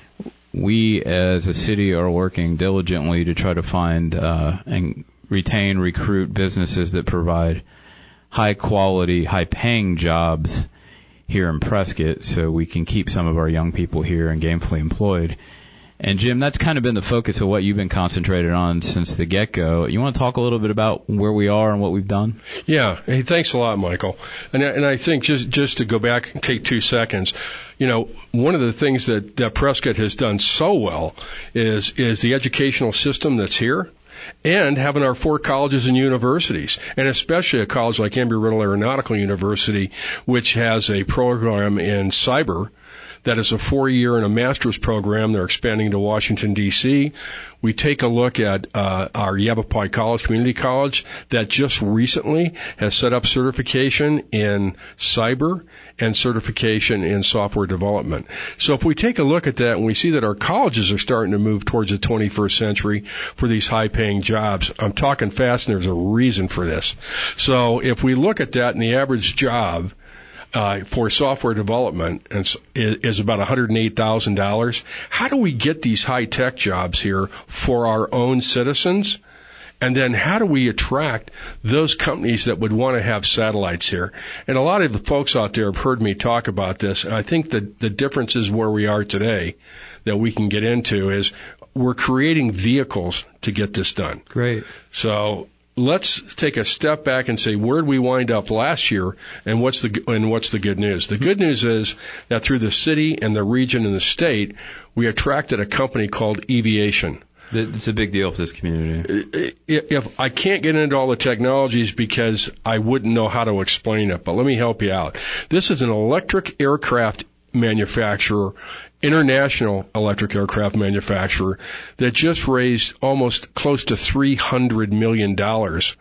We, as a city, are working diligently to try to find uh, and retain, recruit businesses that provide high-quality, high-paying jobs here in Prescott so we can keep some of our young people here and gainfully employed. And, Jim, that's kind of been the focus of what you've been concentrated on since the get-go. You want to talk a little bit about where we are and what we've done? Yeah. Hey, thanks a lot, Michael. And, and I think just, just to go back and take two seconds, you know, one of the things that, that Prescott has done so well is, is the educational system that's here, and having our four colleges and universities, and especially a college like Embry-Riddle Aeronautical University, which has a program in cyber that is a four-year and a master's program. They're expanding to Washington, D C We take a look at uh, our Yavapai College, Community College, that just recently has set up certification in cyber and certification in software development. So if we take a look at that and we see that our colleges are starting to move towards the twenty-first century for these high-paying jobs, I'm talking fast and there's a reason for this. So if we look at that and the average job Uh, for software development is, is about one hundred eight thousand dollars. How do we get these high-tech jobs here for our own citizens? And then how do we attract those companies that would want to have satellites here? And a lot of the folks out there have heard me talk about this, and I think that the difference is where we are today that we can get into is we're creating vehicles to get this done. Great. So let's take a step back and say, where did we wind up last year, and what's the and what's the good news? The good news is that through the city and the region and the state, we attracted a company called Eviation. It's a big deal for this community. If I can't get into all the technologies because I wouldn't know how to explain it, but let me help you out. This is an electric aircraft manufacturer, international electric aircraft manufacturer, that just raised almost close to three hundred million dollars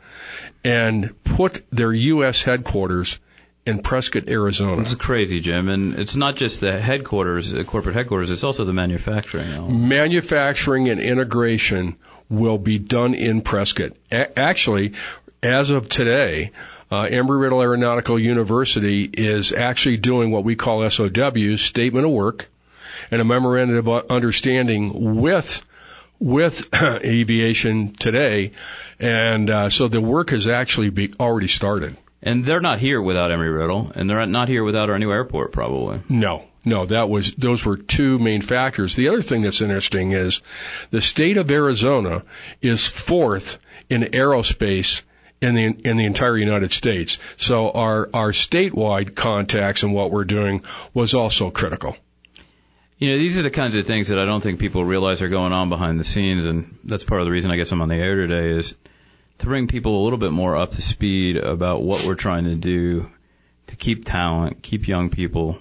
and put their U S headquarters in Prescott, Arizona. It's crazy, Jim. And it's not just the headquarters, the corporate headquarters, it's also the manufacturing element. Manufacturing and integration will be done in Prescott. A- actually, as of today, Uh, Embry-Riddle Aeronautical University is actually doing what we call S O Ws, Statement of Work, and a Memorandum of Understanding with with Aviation today, and uh, so the work has actually be already started. And they're not here without Embry-Riddle, and they're not here without our new airport, probably. No. No, that was those were two main factors. The other thing that's interesting is the state of Arizona is fourth in aerospace in the in the entire United States. So our our statewide contacts and what we're doing was also critical. You know, these are the kinds of things that I don't think people realize are going on behind the scenes, and that's part of the reason I guess I'm on the air today, is to bring people a little bit more up to speed about what we're trying to do to keep talent, keep young people,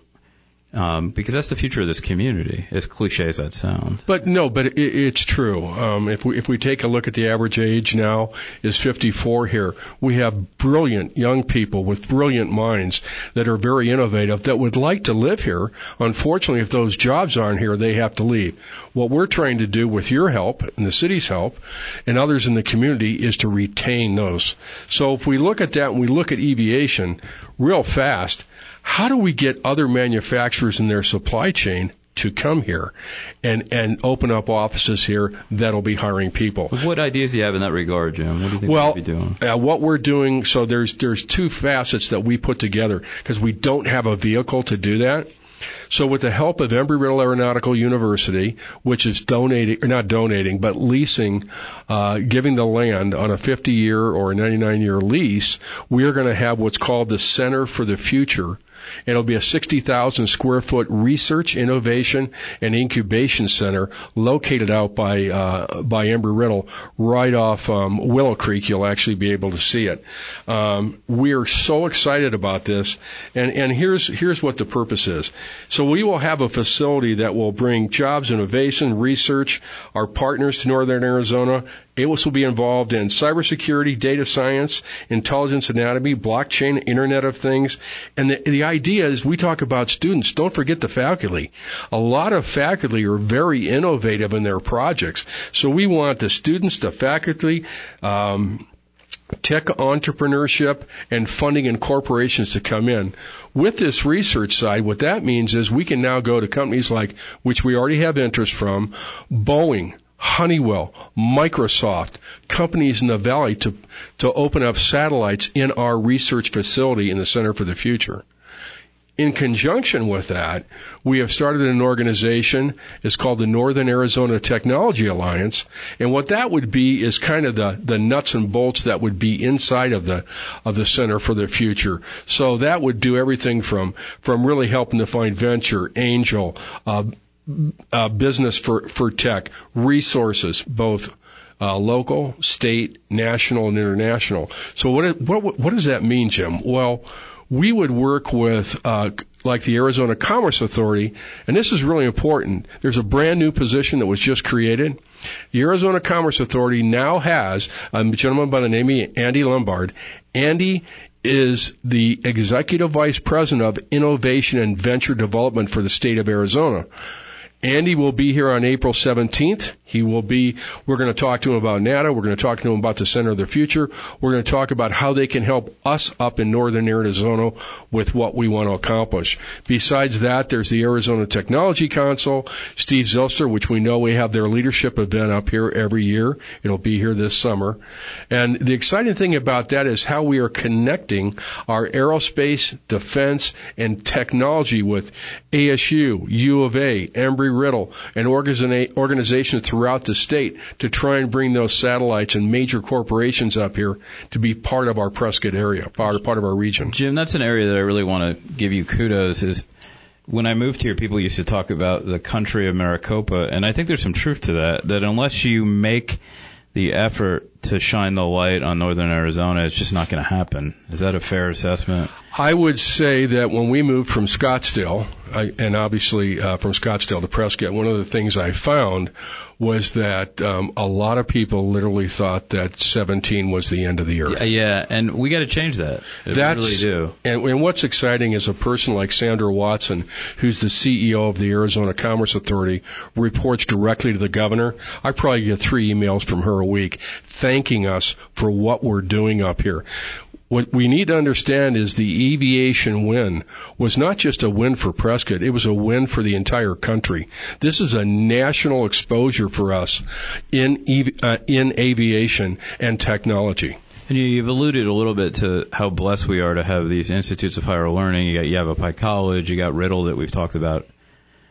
um, because that's the future of this community, as cliche as that sounds. But no, but it, it's true. Um, if we if we take a look at the average age now is fifty-four here, we have brilliant young people with brilliant minds that are very innovative that would like to live here. Unfortunately, if those jobs aren't here, they have to leave. What we're trying to do with your help and the city's help and others in the community is to retain those. So if we look at that and we look at aviation real fast, how do we get other manufacturers in their supply chain to come here and, and open up offices here that'll be hiring people? What ideas do you have in that regard, Jim? What do you think well, we should be doing? Uh, what we're doing, so there's there's two facets that we put together because we don't have a vehicle to do that. So with the help of Embry-Riddle Aeronautical University, which is donating, or not donating, but leasing, uh, giving the land on a fifty-year or a ninety-nine year lease, we're going to have what's called the Center for the Future. It'll be a sixty thousand square foot research, innovation, and incubation center located out by uh, by Embry-Riddle, right off um, Willow Creek. You'll actually be able to see it. Um, we are so excited about this, and and here's here's what the purpose is. So we will have a facility that will bring jobs, innovation, research, our partners to Northern Arizona. It will be involved in cybersecurity, data science, intelligence anatomy, blockchain, Internet of Things. And the, the idea is we talk about students. Don't forget the faculty. A lot of faculty are very innovative in their projects. So we want the students, the faculty, um, tech entrepreneurship, and funding and corporations to come in. With this research side, what that means is we can now go to companies like, which we already have interest from, Boeing, Honeywell, Microsoft, companies in the valley to to open up satellites in our research facility in the Center for the Future. In conjunction with that, we have started an organization. It's called the Northern Arizona Technology Alliance, and what that would be is kind of the the nuts and bolts that would be inside of the of the Center for the Future. So that would do everything from from really helping to find venture, angel, uh, Uh, business for, for tech, resources, both uh, local, state, national, and international. So what, what what does that mean, Jim? Well, we would work with uh, like the Arizona Commerce Authority, and this is really important. There's a brand new position that was just created. The Arizona Commerce Authority now has a gentleman by the name of Andy Lombard. Andy is the Executive Vice President of Innovation and Venture Development for the state of Arizona. Andy will be here on April seventeenth. He will be, we're going to talk to him about NATA. We're going to talk to him about the Center of the Future. We're going to talk about how they can help us up in Northern Arizona with what we want to accomplish. Besides that, there's the Arizona Technology Council, Steve Zilster, which we know we have their leadership event up here every year. It'll be here this summer. And the exciting thing about that is how we are connecting our aerospace, defense, and technology with A S U, U of A, Embry-Riddle, and organiza- organizations throughout the state to try and bring those satellites and major corporations up here to be part of our Prescott area, part, part of our region. Jim, that's an area that I really want to give you kudos is when I moved here, people used to talk about the country of Maricopa, and I think there's some truth to that, that unless you make the effort to shine the light on Northern Arizona, it's just not going to happen. Is that a fair assessment? I would say that when we moved from Scottsdale, I, and obviously uh, from Scottsdale to Prescott, one of the things I found was that um, a lot of people literally thought that seventeen was the end of the earth. Yeah, yeah, and we got to change that. We really do. And, and what's exciting is a person like Sandra Watson, who's the C E O of the Arizona Commerce Authority, reports directly to the governor. I probably get three emails from her a week thanking us for what we're doing up here. What we need to understand is the aviation win was not just a win for Prescott, it was a win for the entire country. This is a national exposure for us in uh, in aviation and technology. And you've alluded a little bit to how blessed we are to have these institutes of higher learning. You got Yavapai College, you got Riddle that we've talked about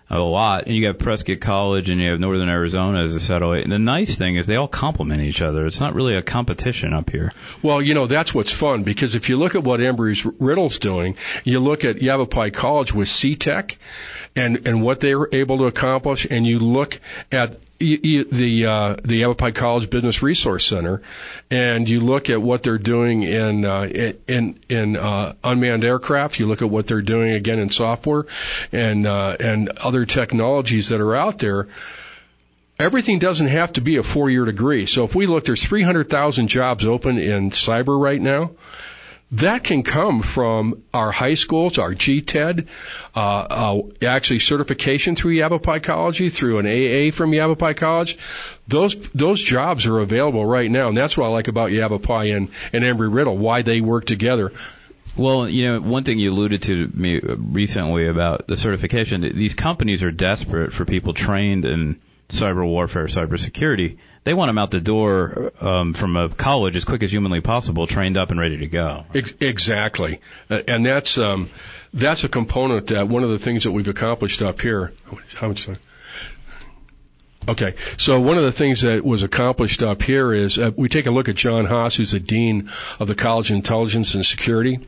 a lot. And you got Prescott College and you have Northern Arizona as a satellite. And the nice thing is they all complement each other. It's not really a competition up here. Well, you know, that's what's fun, because if you look at what Embry-Riddle's doing, you look at Yavapai College with C-Tech and, and what they were able to accomplish, and you look at the uh, the Yavapai College Business Resource Center, and you look at what they're doing in uh, in in uh, unmanned aircraft. You look at what they're doing again in software and uh, and other technologies that are out there. Everything doesn't have to be a four-year degree. So if we look, there's three hundred thousand jobs open in cyber right now. That can come from our high schools, our G T E D, uh, uh, actually certification through Yavapai College, through an A A from Yavapai College. Those those jobs are available right now, and that's what I like about Yavapai and, and Embry-Riddle, why they work together. Well, you know, one thing you alluded to me recently about the certification, these companies are desperate for people trained in cyber warfare, cybersecurity. They want them out the door um, from a college as quick as humanly possible, trained up and ready to go. Exactly, uh, and that's um, that's a component that one of the things that we've accomplished up here. How much time? Okay, so one of the things that was accomplished up here is uh, we take a look at John Haas, who's the dean of the College of Intelligence and Security.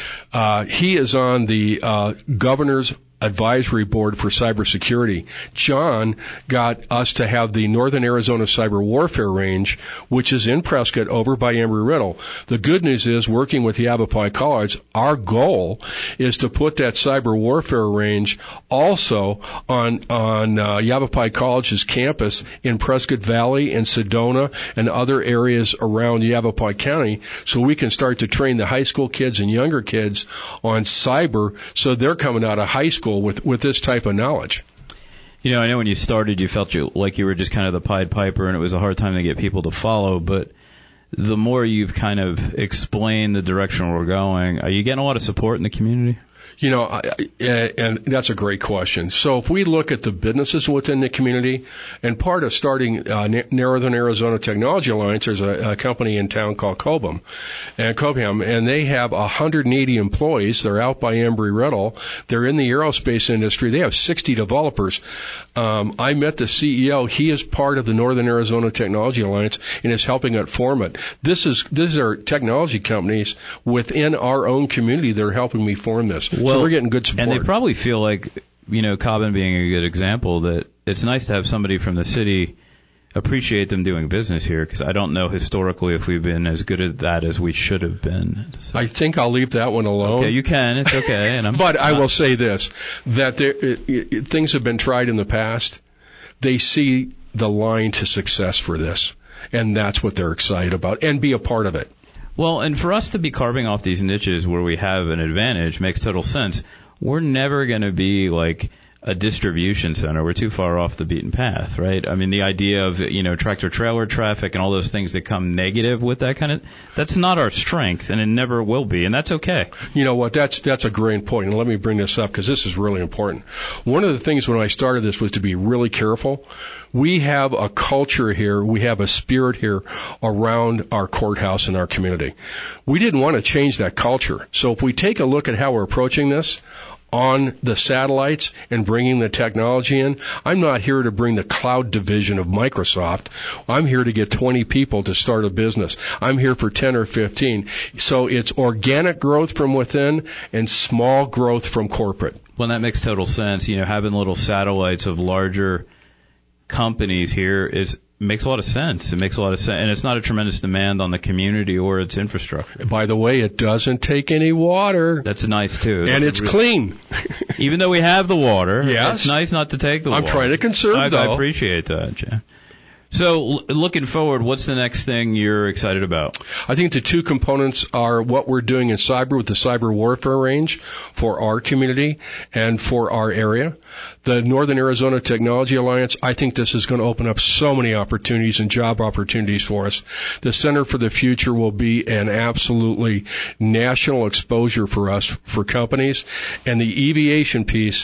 Uh, he is on the uh, governor's advisory board for cybersecurity. John got us to have the Northern Arizona Cyber Warfare Range, which is in Prescott over by Embry-Riddle. The good news is, working with Yavapai College, our goal is to put that cyber warfare range also on on uh, Yavapai College's campus in Prescott Valley and Sedona and other areas around Yavapai County, so we can start to train the high school kids and younger kids on cyber, so they're coming out of high school with with this type of knowledge. You know, I know when you started, you felt you, like you were just kind of the Pied Piper, and it was a hard time to get people to follow. But the more you've kind of explained the direction we're going, are you getting a lot of support in the community? You know, I, I, and that's a great question. So if we look at the businesses within the community, and part of starting uh, Northern Arizona Technology Alliance, there's a, a company in town called Cobham, and Cobham, and they have one hundred eighty employees. They're out by Embry-Riddle. They're in the aerospace industry. They have sixty developers. Um, I met the C E O. He is part of the Northern Arizona Technology Alliance and is helping it form it. This is these are technology companies within our own community that are helping me form this. Well, so we're getting good support. And they probably feel like, you know, Cobham being a good example, that it's nice to have somebody from the city appreciate them doing business here, because I don't know historically if we've been as good at that as we should have been. So. I think I'll leave that one alone. Okay, you can. It's okay. And I'm but I will say this, that there, it, it, things have been tried in the past. They see the line to success for this, and that's what they're excited about, and be a part of it. Well, and for us to be carving off these niches where we have an advantage makes total sense. We're never going to be like a distribution center. We're too far off the beaten path, right? I mean, the idea of, you know, tractor trailer traffic and all those things that come negative with that kind of, that's not our strength, and it never will be, and that's okay. You know what, that's that's a great point, and let me bring this up because this is really important. One of the things when I started this was to be really careful. We have a culture here, we have a spirit here around our courthouse and our community. We didn't want to change that culture. So if we take a look at how we're approaching this, on the satellites and bringing the technology in, I'm not here to bring the cloud division of Microsoft. I'm here to get twenty people to start a business. I'm here for ten or fifteen. So it's organic growth from within and small growth from corporate. Well, that makes total sense. You know, having little satellites of larger companies here is makes a lot of sense. It makes a lot of sense. And it's not a tremendous demand on the community or its infrastructure. By the way, it doesn't take any water. That's nice, too. And That's it's really, clean. Even though we have the water, yes. It's nice not to take the I'm water. I'm trying to conserve, I, though. I appreciate that, Jay. So, l- looking forward, what's the next thing you're excited about? I think the two components are what we're doing in cyber with the cyber warfare range for our community and for our area. The Northern Arizona Technology Alliance, I think this is going to open up so many opportunities and job opportunities for us. The Center for the Future will be an absolutely national exposure for us, for companies. And the aviation piece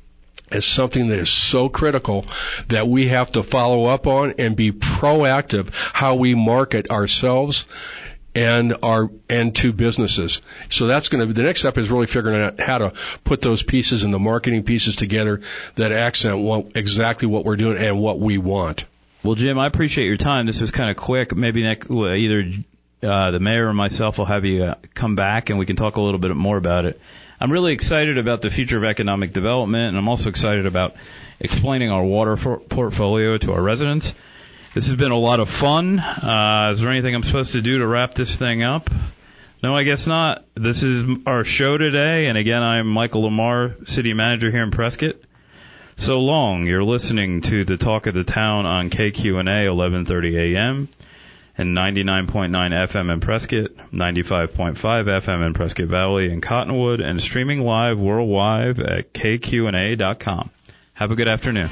is something that is so critical that we have to follow up on and be proactive how we market ourselves and our and to businesses. So that's going to be the next step is really figuring out how to put those pieces and the marketing pieces together that accent what, exactly what we're doing and what we want. Well, Jim, I appreciate your time. This was kind of quick. Maybe next, either uh, the mayor or myself will have you uh, come back and we can talk a little bit more about it. I'm really excited about the future of economic development, and I'm also excited about explaining our water for- portfolio to our residents. This has been a lot of fun. Uh, is there anything I'm supposed to do to wrap this thing up? No, I guess not. This is our show today, and again, I'm Michael Lamar, City Manager here in Prescott. So long. You're listening to the Talk of the Town on K Q N A, eleven thirty a.m. and ninety-nine point nine F M in Prescott, ninety-five point five F M in Prescott Valley and Cottonwood, and streaming live worldwide at K Q N A dot com. Have a good afternoon.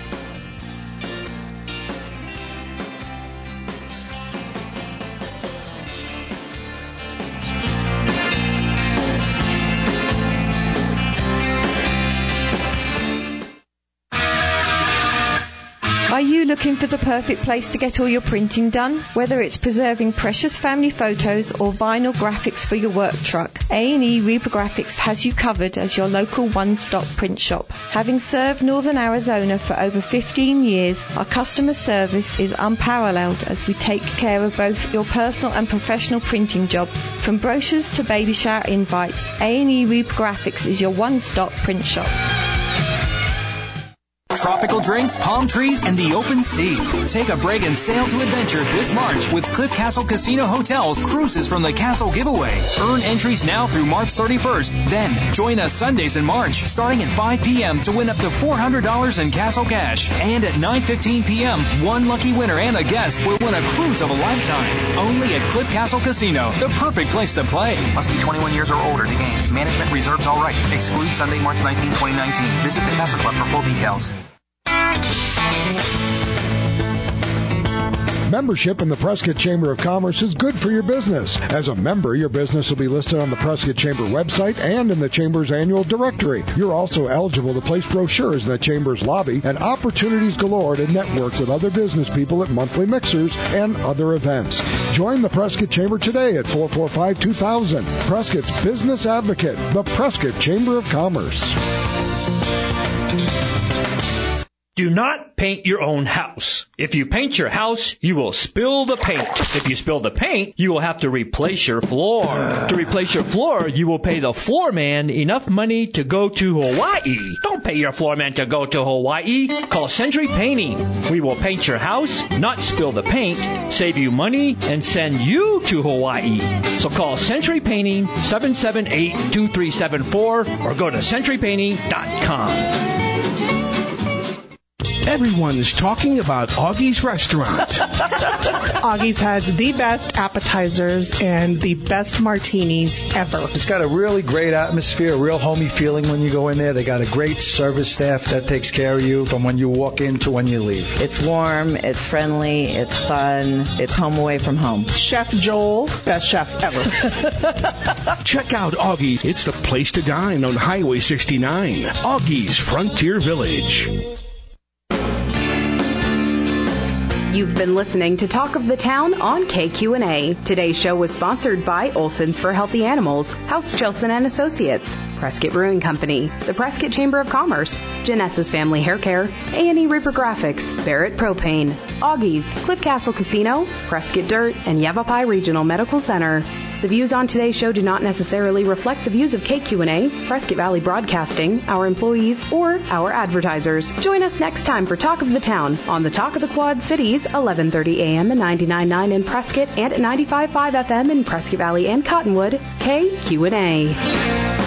Are you looking for the perfect place to get all your printing done? Whether it's preserving precious family photos or vinyl graphics for your work truck, A and E Reprographics has you covered as your local one-stop print shop. Having served Northern Arizona for over fifteen years, our customer service is unparalleled as we take care of both your personal and professional printing jobs. From brochures to baby shower invites, A and E Reprographics is your one-stop print shop. Tropical drinks, palm trees, and the open sea. Take a break and sail to adventure this March with Cliff Castle Casino Hotels Cruises from the Castle Giveaway. Earn entries now through March thirty-first. Then join us Sundays in March starting at five p.m. to win up to four hundred dollars in Castle cash. And at nine fifteen p.m., one lucky winner and a guest will win a cruise of a lifetime. Only at Cliff Castle Casino, the perfect place to play. Must be twenty-one years or older to game. Management reserves all rights. Exclude Sunday, March nineteenth, twenty nineteen. Visit the Castle Club for full details. Membership in the Prescott Chamber of Commerce is good for your business. As a member, your business will be listed on the Prescott Chamber website and in the Chamber's annual directory. You're also eligible to place brochures in the Chamber's lobby and opportunities galore to network with other business people at monthly mixers and other events. Join the Prescott Chamber today at four four five, two thousand. Prescott's Business Advocate, the Prescott Chamber of Commerce. Do not paint your own house. If you paint your house, you will spill the paint. If you spill the paint, you will have to replace your floor. To replace your floor, you will pay the floor man enough money to go to Hawaii. Don't pay your floor man to go to Hawaii. Call Century Painting. We will paint your house, not spill the paint, save you money, and send you to Hawaii. So call Century Painting, seven seven eight, two three seven four, or go to century painting dot com. Everyone's talking about Augie's Restaurant. Augie's has the best appetizers and the best martinis ever. It's got a really great atmosphere, a real homey feeling when you go in there. They got a great service staff that takes care of you from when you walk in to when you leave. It's warm, it's friendly, it's fun, it's home away from home. Chef Joel, best chef ever. Check out Augie's. It's the place to dine on Highway sixty-nine. Augie's Frontier Village. You've been listening to Talk of the Town on K Q N A. Today's show was sponsored by Olson's for Healthy Animals, House Chilson and Associates, Prescott Brewing Company, the Prescott Chamber of Commerce, Janessa's Family Hair Care, A and E Reprographics, Barrett Propane, Augie's, Cliff Castle Casino, Prescott Dirt, and Yavapai Regional Medical Center. The views on today's show do not necessarily reflect the views of K Q N A, Prescott Valley Broadcasting, our employees, or our advertisers. Join us next time for Talk of the Town on the Talk of the Quad Cities, eleven thirty a.m. and ninety-nine point nine in Prescott and at ninety-five point five F M in Prescott Valley and Cottonwood, K Q N A.